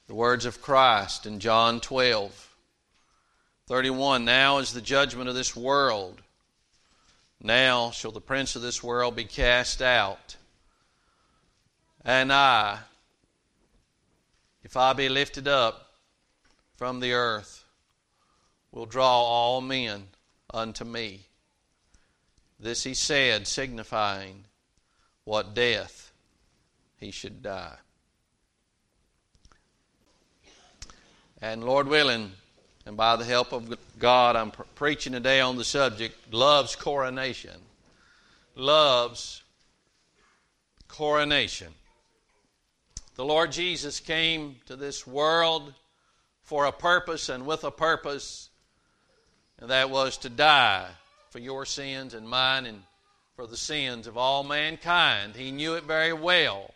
The words of Christ in John 12:31. Now is the judgment of this world. Now shall the prince of this world be cast out. And I, if I be lifted up from the earth, will draw all men unto me. This he said, signifying what death he should die. And Lord willing, and by the help of God, I'm preaching today on the subject, Love's Coronation. Love's Coronation. The Lord Jesus came to this world for a purpose and with a purpose, and that was to die for your sins and mine and for the sins of all mankind. He knew it very well.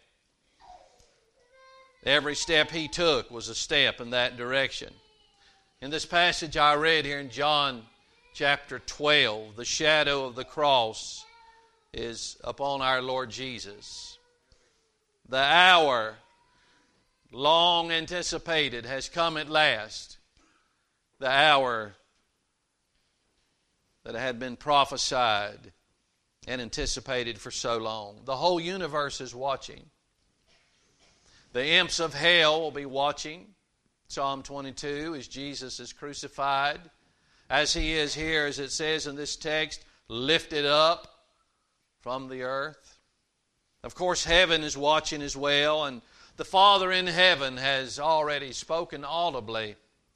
Every step he took was a step in that direction. In this passage I read here in John chapter 12, the shadow of the cross is upon our Lord Jesus. The hour long anticipated has come at last. The hour that had been prophesied and anticipated for so long. The whole universe is watching. The imps of hell will be watching. Psalm 22, as Jesus is crucified, as he is here, as it says in this text, lifted up from the earth. Of course, heaven is watching as well, and the Father in heaven has already spoken audibly.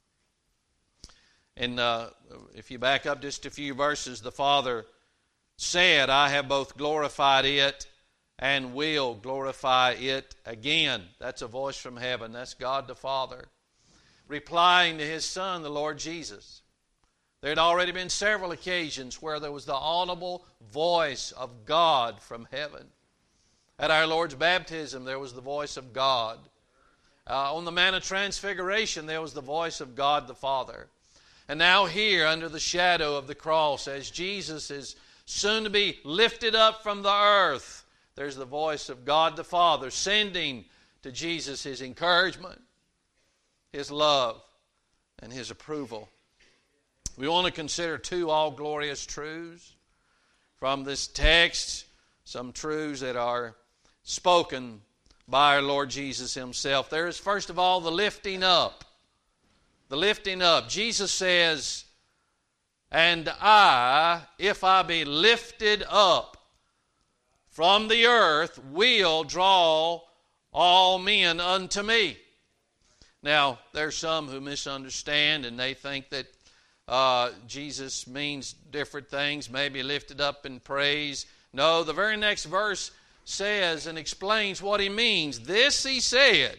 And if you back up just a few verses, the Father said, I have both glorified it and will glorify it again. That's a voice from heaven. That's God the Father replying to His Son, the Lord Jesus. There had already been several occasions where there was the audible voice of God from heaven. At our Lord's baptism, there was the voice of God. On the Mount of Transfiguration, there was the voice of God the Father. And now here, under the shadow of the cross, as Jesus is soon to be lifted up from the earth, there's the voice of God the Father sending to Jesus His encouragement, His love, and His approval. We want to consider two all-glorious truths from this text, some truths that are spoken by our Lord Jesus Himself. There is, first of all, the lifting up. The lifting up. Jesus says, and I, if I be lifted up from the earth, will draw all men unto me. Now, there's some who misunderstand and they think that Jesus means different things, maybe lifted up in praise. No, the very next verse says and explains what He means. This He said,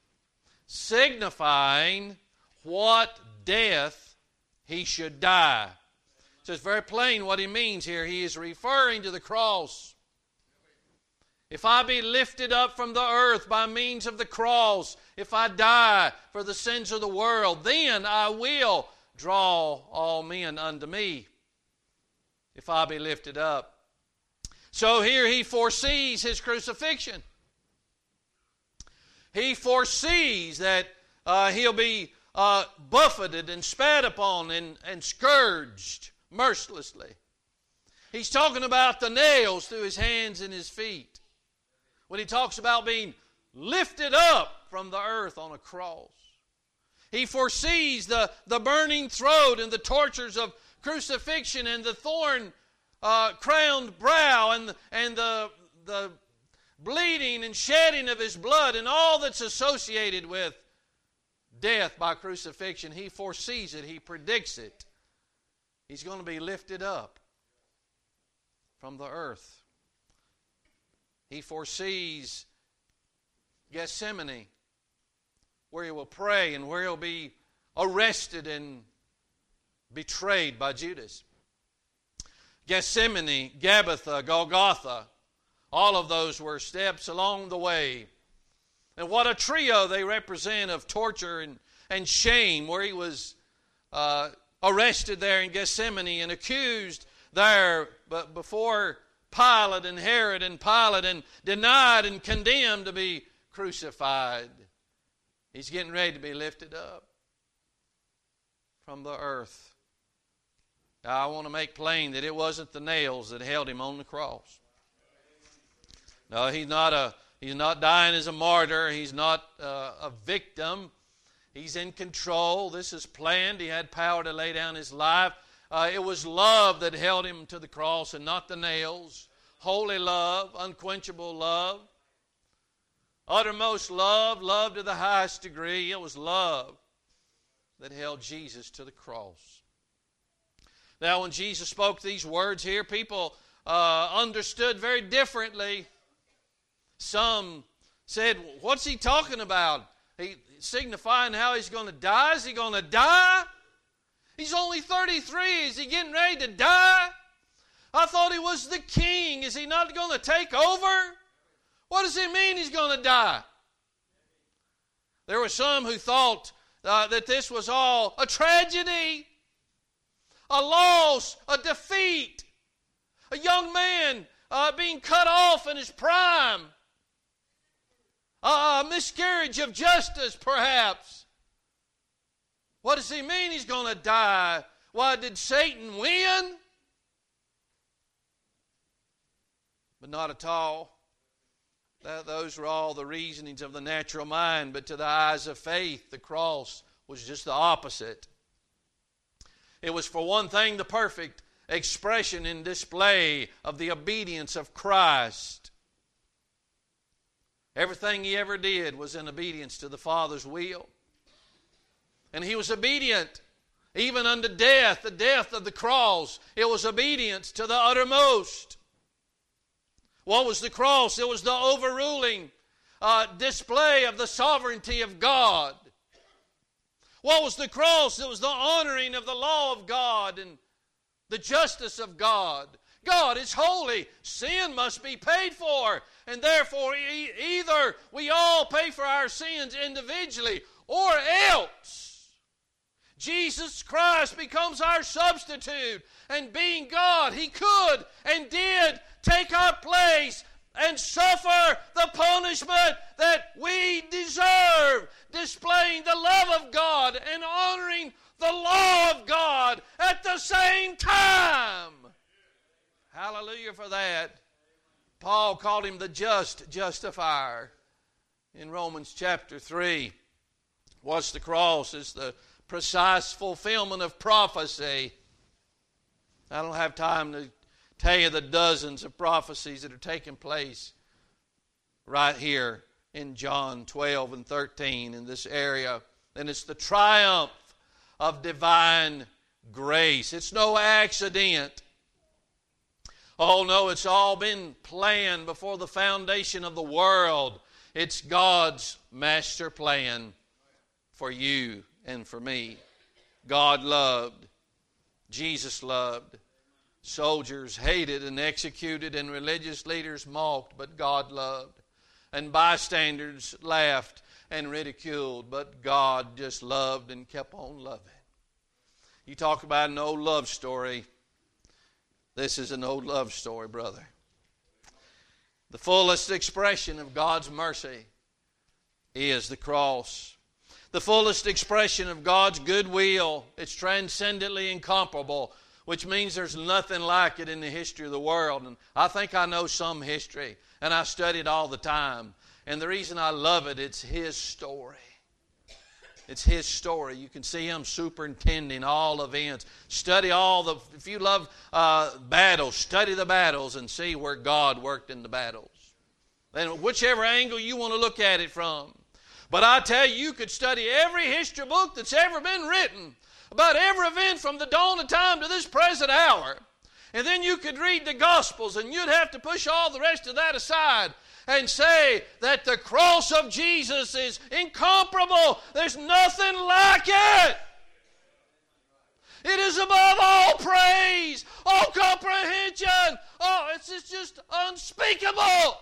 signifying what death He should die. So it's very plain what He means here. He is referring to the cross. If I be lifted up from the earth by means of the cross, if I die for the sins of the world, then I will draw all men unto me. If I be lifted up. So here He foresees His crucifixion. He foresees that He'll be buffeted and spat upon and scourged mercilessly. He's talking about the nails through His hands and His feet. When He talks about being lifted up from the earth on a cross. He foresees the burning throat and the tortures of crucifixion and the thorn-crowned brow and the bleeding and shedding of His blood and all that's associated with death by crucifixion. He foresees it. He predicts it. He's going to be lifted up from the earth. He foresees Gethsemane, where He will pray and where He'll be arrested and betrayed by Judas. Gethsemane, Gabbatha, Golgotha, all of those were steps along the way. And what a trio they represent of torture and shame, where He was arrested there in Gethsemane and accused there but before Pilate and Herod and Pilate and denied and condemned to be crucified. He's getting ready to be lifted up from the earth. Now, I want to make plain that it wasn't the nails that held him on the cross. No, he's not dying as a martyr. He's not a victim. He's in control. This is planned. He had power to lay down his life. It was love that held him to the cross and not the nails. Holy love, unquenchable love, uttermost love, love to the highest degree. It was love that held Jesus to the cross. Now, when Jesus spoke these words here, people understood very differently. Some said, what's he talking about? He signifying how he's going to die. Is he going to die? He's only 33. Is he getting ready to die? I thought he was the king. Is he not going to take over? What does it mean he's going to die? There were some who thought that this was all a tragedy, a loss, a defeat, a young man being cut off in his prime, a miscarriage of justice, perhaps. What does he mean he's going to die? Why, did Satan win? But not at all. Those were all the reasonings of the natural mind, but to the eyes of faith, the cross was just the opposite. It was, for one thing, the perfect expression and display of the obedience of Christ. Everything he ever did was in obedience to the Father's will. And he was obedient even unto death, the death of the cross. It was obedience to the uttermost. What was the cross? It was the overruling display of the sovereignty of God. What was the cross? It was the honoring of the law of God and the justice of God. God is holy. Sin must be paid for. And therefore, either we all pay for our sins individually, or else Jesus Christ becomes our substitute. And being God, He could and did take our place and suffer the punishment that we deserve, displaying the love of God and honoring the law of God at the same time. Hallelujah for that. Paul called him the just justifier in Romans chapter 3. What's the cross? It's the precise fulfillment of prophecy. I don't have time to tell you the dozens of prophecies that are taking place right here in John 12 and 13 in this area. And it's the triumph of divine grace. It's no accident. Oh no, it's all been planned before the foundation of the world. It's God's master plan for you and for me. God loved. Jesus loved. Soldiers hated and executed, and religious leaders mocked, but God loved. And bystanders laughed and ridiculed, but God just loved and kept on loving. You talk about an old love story. This is an old love story, brother. The fullest expression of God's mercy is the cross. The fullest expression of God's goodwill. It's transcendently incomparable, which means there's nothing like it in the history of the world. And I think I know some history, and I study it all the time. And the reason I love it, it's His story. It's His story. You can see Him superintending all events. Study if you love battles, study the battles and see where God worked in the battles. And whichever angle you want to look at it from. But I tell you, you could study every history book that's ever been written about every event from the dawn of time to this present hour. And then you could read the Gospels, and you'd have to push all the rest of that aside and say that the cross of Jesus is incomparable. There's nothing like it. It is above all praise, all comprehension. Oh, it's just unspeakable.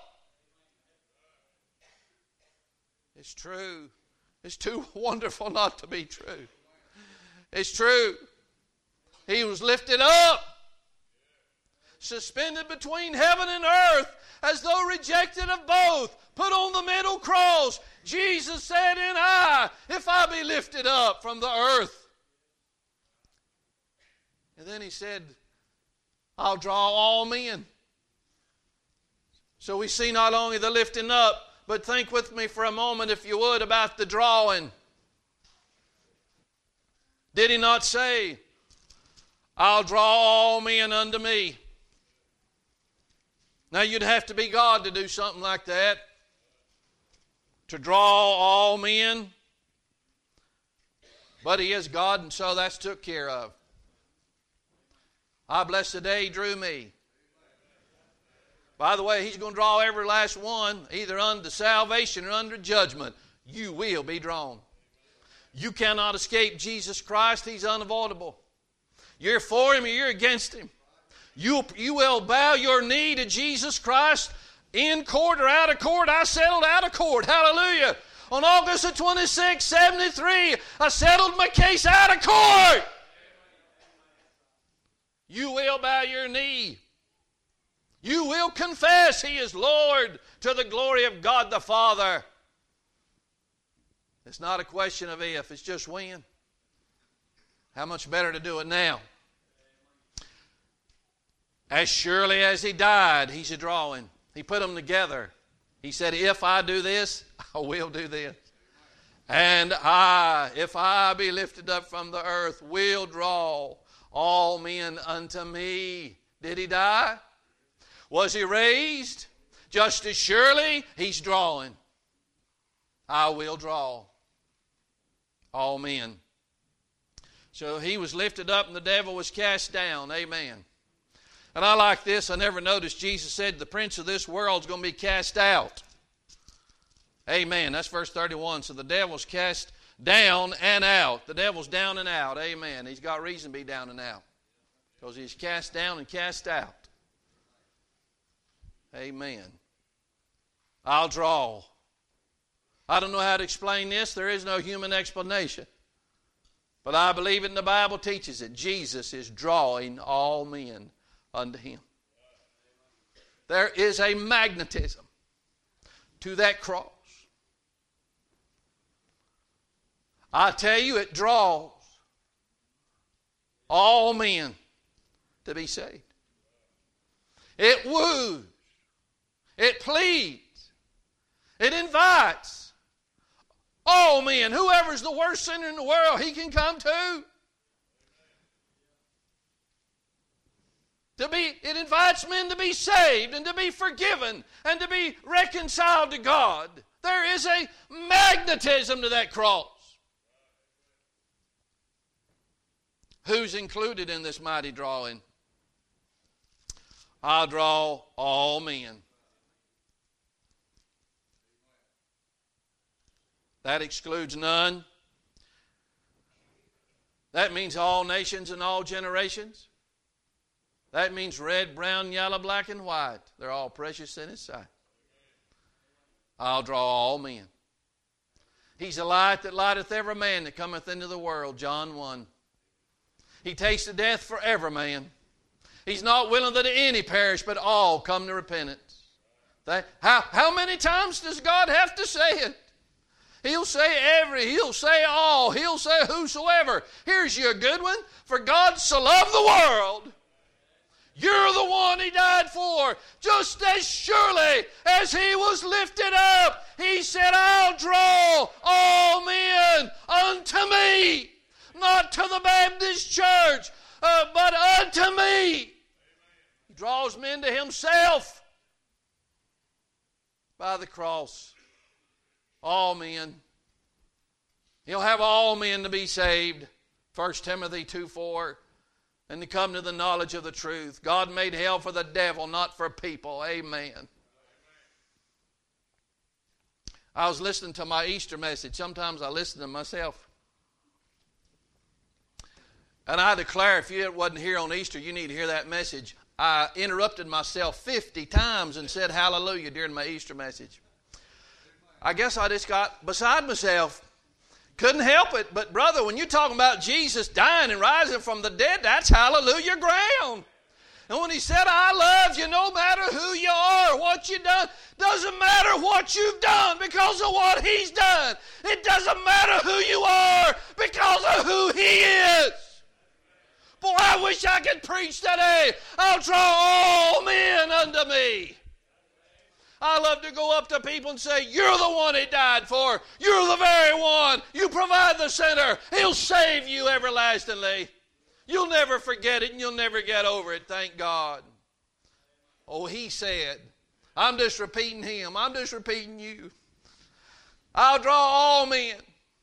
It's true. It's too wonderful not to be true. It's true. He was lifted up suspended between heaven and earth, as though rejected of both, put on the middle cross. Jesus said, and I, if I be lifted up from the earth. And then he said, I'll draw all men. So we see not only the lifting up, but think with me for a moment, if you would, about the drawing. Did he not say, I'll draw all men unto me? Now you'd have to be God to do something like that. To draw all men. But he is God, and so that's took care of. I bless the day he drew me. By the way, he's going to draw every last one, either unto salvation or under judgment. You will be drawn. You cannot escape Jesus Christ. He's unavoidable. You're for him or you're against him. You will bow your knee to Jesus Christ in court or out of court. I settled out of court. Hallelujah. On August the 26th, 73, I settled my case out of court. You will bow your knee. You will confess he is Lord to the glory of God the Father. It's not a question of if, it's just when. How much better to do it now? As surely as he died, he's a drawing. He put them together. He said, if I do this, I will do this. And I, if I be lifted up from the earth, will draw all men unto me. Did he die? Was he raised? Just as surely he's drawing. I will draw all men. So he was lifted up and the devil was cast down. Amen. And I like this. I never noticed Jesus said the prince of this world is going to be cast out. Amen. That's verse 31. So the devil's cast down and out. The devil's down and out. Amen. He's got reason to be down and out. Because he's cast down and cast out. Amen. I'll draw. I don't know how to explain this. There is no human explanation. But I believe it, and the Bible teaches it. Jesus is drawing all men unto him. There is a magnetism to that cross. I tell you, it draws all men to be saved. It woos. It pleads. It invites all men. Whoever's the worst sinner in the world, he can come to. It invites men to be saved and to be forgiven and to be reconciled to God. There is a magnetism to that cross. Who's included in this mighty drawing? I'll draw all men. That excludes none. That means all nations and all generations. That means red, brown, yellow, black, and white. They're all precious in his sight. I'll draw all men. He's a light that lighteth every man that cometh into the world. John 1. He tasted death for every man. He's not willing that any perish, but all come to repentance. How many times does God have to say it? He'll say every, he'll say all, he'll say whosoever. Here's you a good one. For God so loved the world. You're the one he died for. Just as surely as he was lifted up, he said, I'll draw all men unto me. Not to the Baptist church, but unto me. He draws men to himself by the cross. All men. He'll have all men to be saved. 1 Timothy 2:4. And to come to the knowledge of the truth. God made hell for the devil, not for people. Amen. I was listening to my Easter message. Sometimes I listen to myself. And I declare, if you wasn't here on Easter, you need to hear that message. I interrupted myself 50 times and said hallelujah during my Easter message. I guess I just got beside myself. Couldn't help it. But brother, when you're talking about Jesus dying and rising from the dead, that's hallelujah ground. And when he said, I love you no matter who you are, what you've done, doesn't matter what you've done because of what he's done. It doesn't matter who you are because of who he is. Boy, I wish I could preach today. I'll draw all men unto me. I love to go up to people and say, you're the one he died for. You're the very one. You provide the sinner. He'll save you everlastingly. You'll never forget it and you'll never get over it, thank God. Oh, he said, I'm just repeating him. I'm just repeating you. I'll draw all men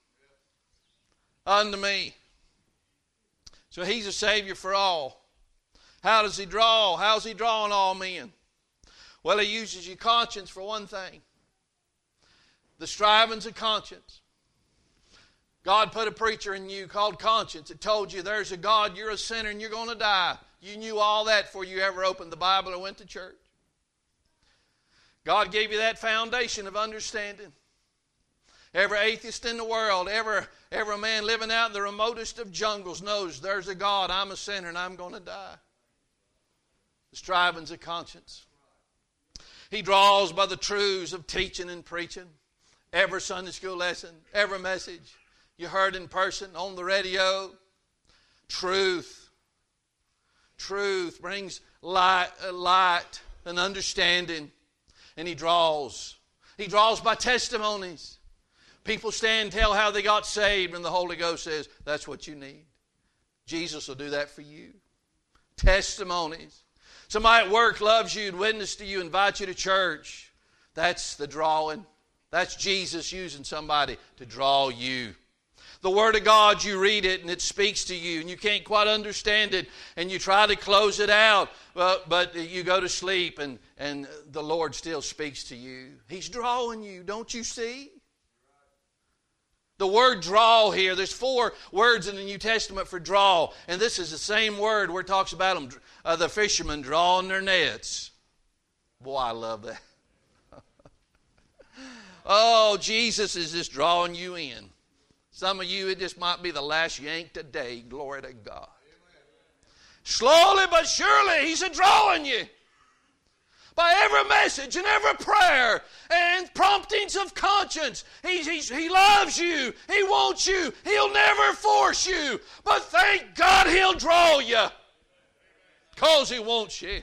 unto me. So he's a Savior for all. How does he draw? How's he drawing all men? Well, he uses your conscience for one thing. The strivings of conscience. God put a preacher in you called conscience. It told you there's a God, you're a sinner, and you're going to die. You knew all that before you ever opened the Bible or went to church. God gave you that foundation of understanding. Every atheist in the world, every man living out in the remotest of jungles knows there's a God, I'm a sinner, and I'm going to die. The strivings of conscience. He draws by the truths of teaching and preaching. Every Sunday school lesson, every message you heard in person, on the radio. Truth. Truth brings light and understanding. And he draws. He draws by testimonies. People stand and tell how they got saved, and the Holy Ghost says, that's what you need. Jesus will do that for you. Testimonies. Somebody at work loves you and witnesses to you, invites you to church. That's the drawing. That's Jesus using somebody to draw you. The Word of God, you read it and it speaks to you and you can't quite understand it and you try to close it out, but you go to sleep and the Lord still speaks to you. He's drawing you, don't you see? The word draw here, there's 4 words in the New Testament for draw, and this is the same word where it talks about them, the fishermen drawing their nets. Boy, I love that. Oh, Jesus is just drawing you in. Some of you, it just might be the last yank today. Glory to God. Slowly but surely, He's drawing you. By every message and every prayer and promptings of conscience. He loves you. He wants you. He'll never force you. But thank God He'll draw you. Because He wants you.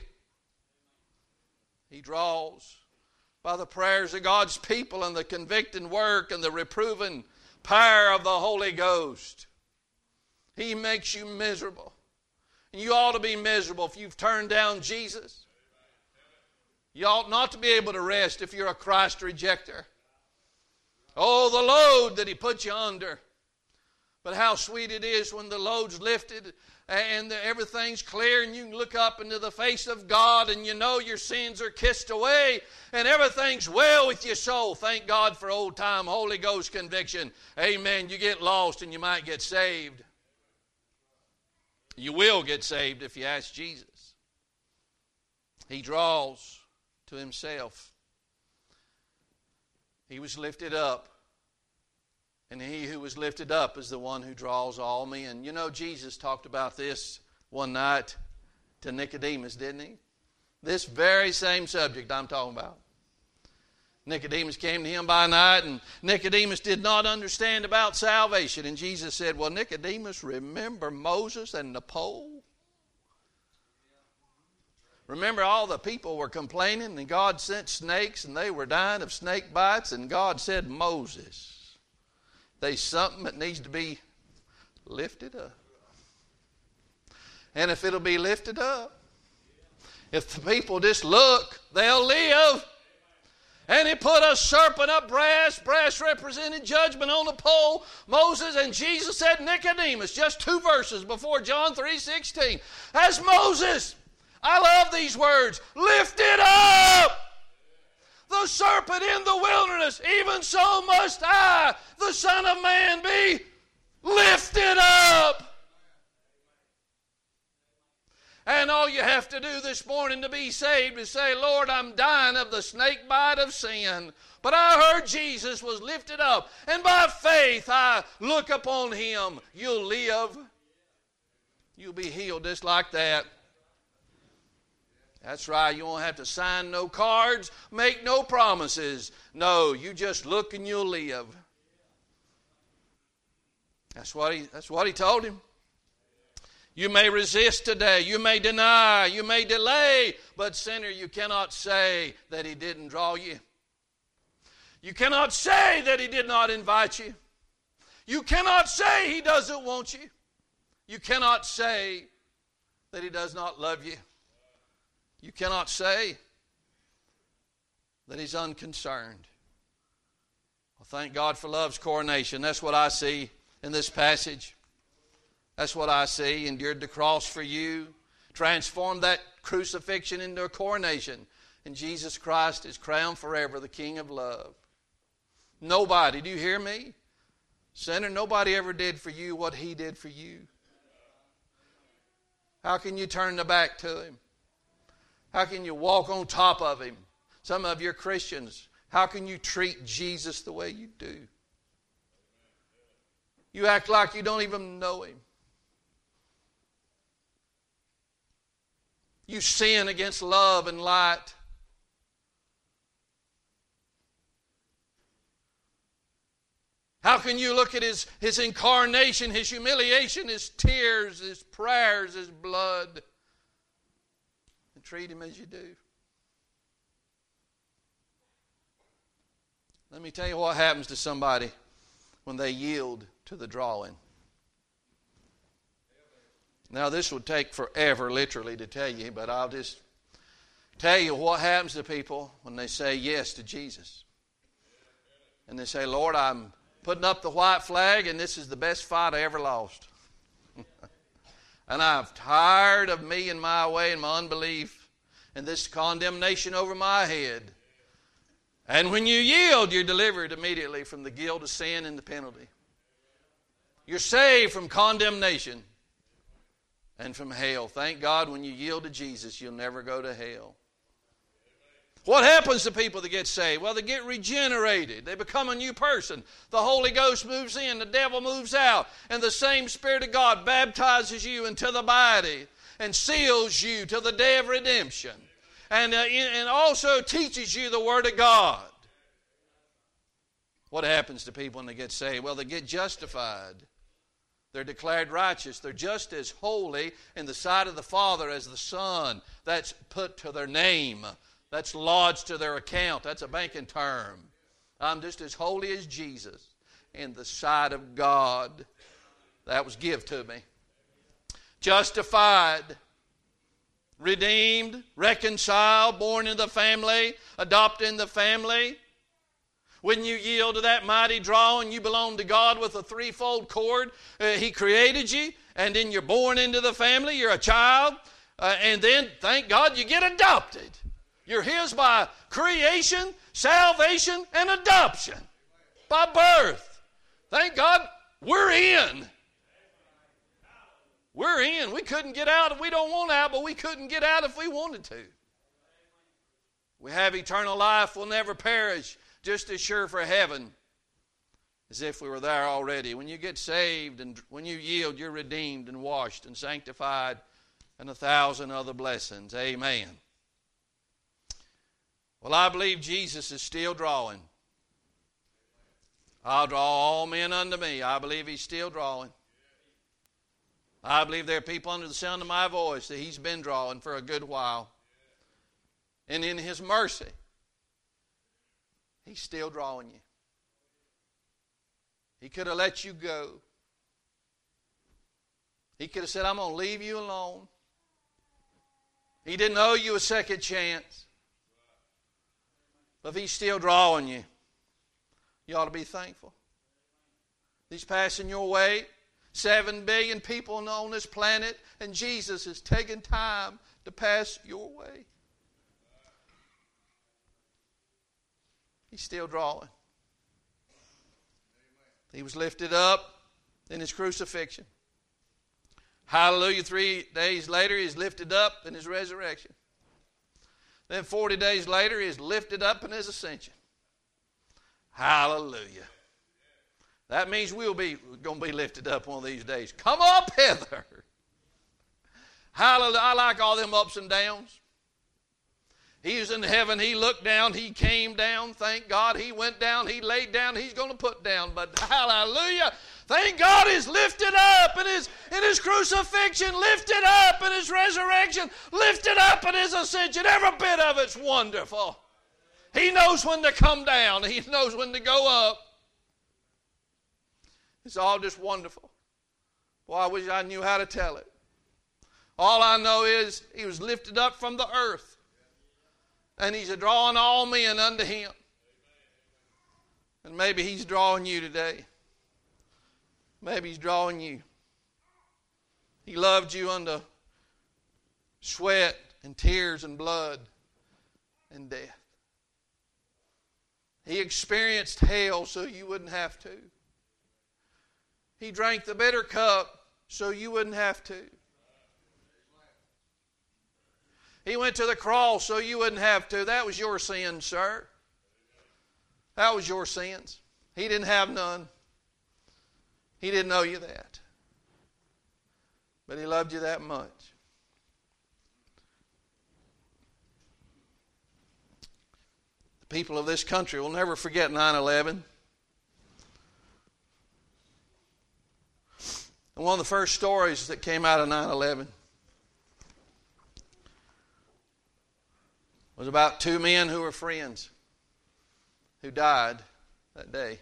He draws by the prayers of God's people and the convicting work and the reproving power of the Holy Ghost. He makes you miserable. And you ought to be miserable if you've turned down Jesus. You ought not to be able to rest if you're a Christ rejecter. Oh, the load that He put you under. But how sweet it is when the load's lifted and everything's clear and you can look up into the face of God and you know your sins are kissed away and everything's well with your soul. Thank God for old-time Holy Ghost conviction. Amen. You get lost and you might get saved. You will get saved if you ask Jesus. He draws to Himself. He was lifted up. And He who was lifted up is the one who draws all men. You know, Jesus talked about this one night to Nicodemus, didn't He? This very same subject I'm talking about. Nicodemus came to Him by night, and Nicodemus did not understand about salvation. And Jesus said, well, Nicodemus, remember Moses and the pole? Remember all the people were complaining, and God sent snakes, and they were dying of snake bites, and God said, Moses, there's something that needs to be lifted up. And if it'll be lifted up, if the people just look, they'll live. And He put a serpent up brass. Brass represented judgment on the pole. Moses and Jesus said, Nicodemus, just 2 verses before John 3:16. As Moses, I love these words, lifted up the serpent in the wilderness, even so must I, the Son of Man, be lifted up. And all you have to do this morning to be saved is say, Lord, I'm dying of the snake bite of sin. But I heard Jesus was lifted up, and by faith I look upon Him. You'll live. You'll be healed just like that. That's right. You won't have to sign no cards, make no promises. No, you just look and you'll live. That's what he told him. You may resist today. You may deny. You may delay. But sinner, you cannot say that he didn't draw you. You cannot say that he did not invite you. You cannot say he doesn't want you. You cannot say that he does not love you. You cannot say that he's unconcerned. Well, thank God for love's coronation. That's what I see in this passage. That's what I see. Endured the cross for you. Transformed that crucifixion into a coronation. And Jesus Christ is crowned forever the King of love. Nobody, do you hear me? Sinner, nobody ever did for you what he did for you. How can you turn the back to him? How can you walk on top of him? Some of you are Christians. How can you treat Jesus the way you do? You act like you don't even know him. You sin against love and light. How can you look at his incarnation, his humiliation, his tears, his prayers, his blood, and treat him as you do? Let me tell you what happens to somebody when they yield to the drawing. Now, this would take forever, literally, to tell you, but I'll just tell you what happens to people when they say yes to Jesus. And they say, Lord, I'm putting up the white flag, and this is the best fight I ever lost. And I'm tired of me and my way and my unbelief and this condemnation over my head. And when you yield, you're delivered immediately from the guilt of sin and the penalty. You're saved from condemnation and from hell. Thank God when you yield to Jesus, you'll never go to hell. What happens to people that get saved? Well, they get regenerated. They become a new person. The Holy Ghost moves in, the devil moves out, and the same Spirit of God baptizes you into the body and seals you to the day of redemption, and also teaches you the Word of God. What happens to people when they get saved? Well, they get justified. They're declared righteous. They're just as holy in the sight of the Father as the Son. That's put to their name. That's lodged to their account. That's a banking term. I'm just as holy as Jesus in the sight of God. That was give to me. Justified, redeemed, reconciled, born in the family, adopted in the family. When you yield to that mighty drawing, you belong to God with a threefold cord. He created you, and then you're born into the family. You're a child, and then, thank God, you get adopted. You're His by creation, salvation, and adoption. By birth. Thank God, we're in. We're in. We couldn't get out if we don't want out, but we couldn't get out if we wanted to. We have eternal life. We'll never perish. Just as sure for heaven as if we were there already. When you get saved and when you yield, you're redeemed and washed and sanctified and 1,000 other blessings. Amen. Well, I believe Jesus is still drawing. I'll draw all men unto me. I believe He's still drawing. I believe there are people under the sound of my voice that He's been drawing for a good while. And in His mercy, He's still drawing you. He could have let you go. He could have said, I'm going to leave you alone. He didn't owe you a second chance. But if He's still drawing you, you ought to be thankful. He's passing your way. 7 billion people on this planet, and Jesus is taking time to pass your way. He's still drawing. He was lifted up in His crucifixion. Hallelujah. 3 days later, He's lifted up in His resurrection. Then 40 days later, He's lifted up in His ascension. Hallelujah. That means we'll be going to be lifted up one of these days. Come up, Heather. Hallelujah. I like all them ups and downs. He was in heaven. He looked down. He came down. Thank God. He went down. He laid down. He's going to put down. But hallelujah. Thank God He's lifted up in His crucifixion, lifted up in His resurrection, lifted up in His ascension. Every bit of it's wonderful. He knows when to come down. He knows when to go up. It's all just wonderful. Boy, I wish I knew how to tell it. All I know is He was lifted up from the earth. And He's drawing all men unto Him. And maybe He's drawing you today. Maybe He's drawing you. He loved you unto sweat and tears and blood and death. He experienced hell so you wouldn't have to. He drank the bitter cup so you wouldn't have to. He went to the cross so you wouldn't have to. That was your sins, sir. That was your sins. He didn't have none. He didn't owe you that. But He loved you that much. The people of this country will never forget 9/11. And one of the first stories that came out of 9/11 was about two men who were friends who died that day.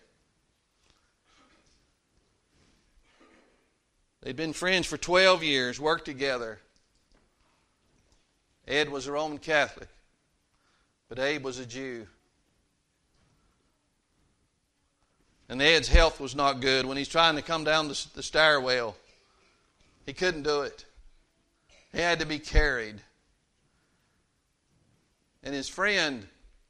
They'd been friends for 12 years, worked together. Ed was a Roman Catholic, but Abe was a Jew. And Ed's health was not good. When he's trying to come down the stairwell, he couldn't do it. He had to be carried. And his friend,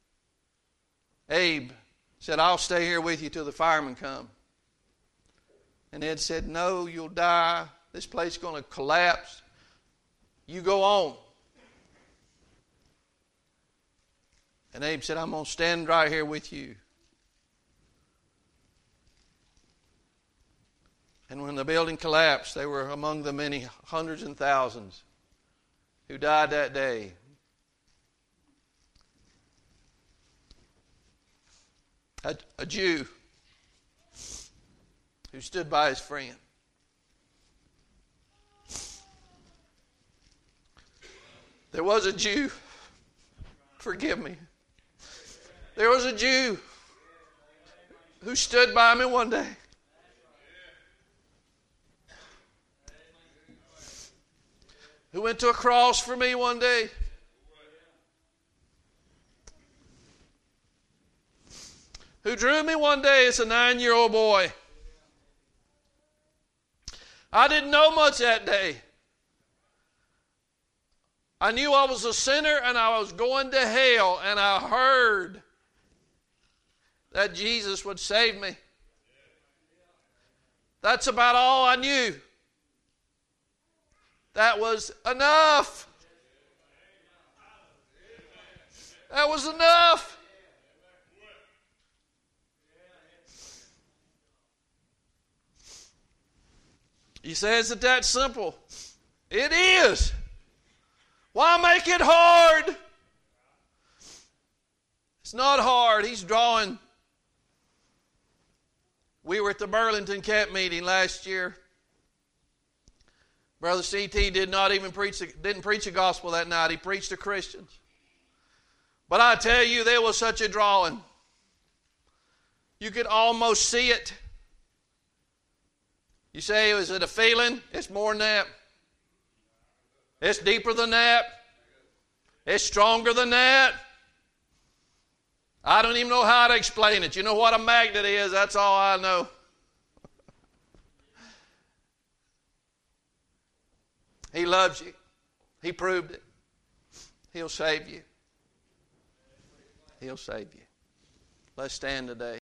Abe, said, I'll stay here with you till the firemen come. And Ed said, no, you'll die. This place is going to collapse. You go on. And Abe said, I'm going to stand right here with you. And when the building collapsed, they were among the many hundreds and thousands who died that day. A Jew who stood by his friend. There was a Jew, forgive me. There was a Jew who stood by me one day. Who went to a cross for me one day. Who drew me one day as a 9-year-old boy. I didn't know much that day. I knew I was a sinner and I was going to hell, and I heard that Jesus would save me. That's about all I knew. That was enough. That was enough. You say, is it that simple? It is. Why make it hard? It's not hard. He's drawing. We were at the Burlington camp meeting last year. Brother C.T. didn't preach the gospel that night. He preached to Christians. But I tell you, there was such a drawing. You could almost see it. You say, is it a feeling? It's more than that. It's deeper than that. It's stronger than that. I don't even know how to explain it. You know what a magnet is? That's all I know. He loves you. He proved it. He'll save you. He'll save you. Let's stand today.